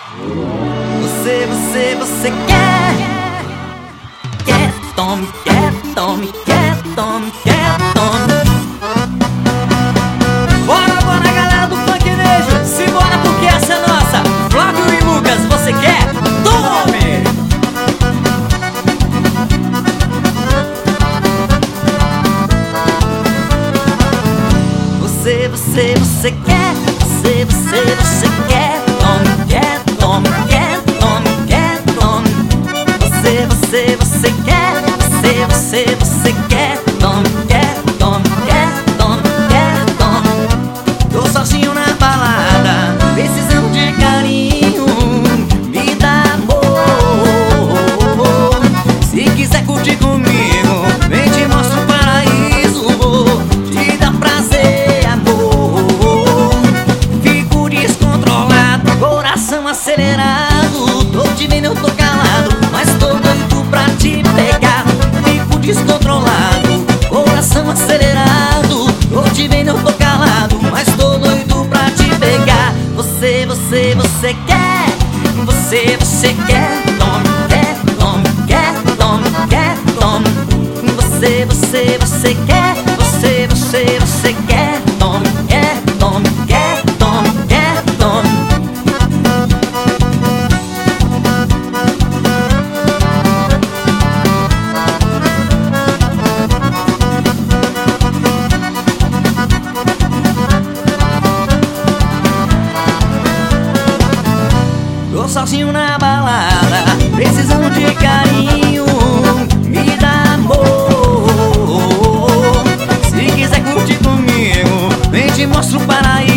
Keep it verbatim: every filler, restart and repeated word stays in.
Você, você, você quer. Quer, tome, quer, tome, quer, tome, quer, tome. Bora, bora, galera do Funknejo, simbora porque essa é nossa. Flávio e Lucas, você quer? Tome! Você, você, você quer. Você, você, você quer. Tome, quer, tome, quer, tome, quer, tome. Você, você, você quer. Você, você, você quer. Tome, quer, tome, quer, tome, quer, tome. Tô sozinho na balada, precisando de carinho, me dá amor. Se quiser curtir comigo, vem te mostro o paraíso, vou te dar prazer, amor. Fico descontrolado, coração acelerado, tô te vendo, eu tô calado, mas tô doido pra te pegar. Fico descontrolado, coração acelerado, tô te vendo, eu tô calado, mas tô doido pra te pegar. Você, você, você quer. Você, você quer. Tome, quer, tome, quer, tome, quer, tome. Você, você, você quer. Você, você, você quer. Tome, quer, tome, quer, tome, quer, tome. Tô sozinho na balada, precisando de carinho, me dá amor. Se quiser curtir comigo, vem te mostro o paraíso.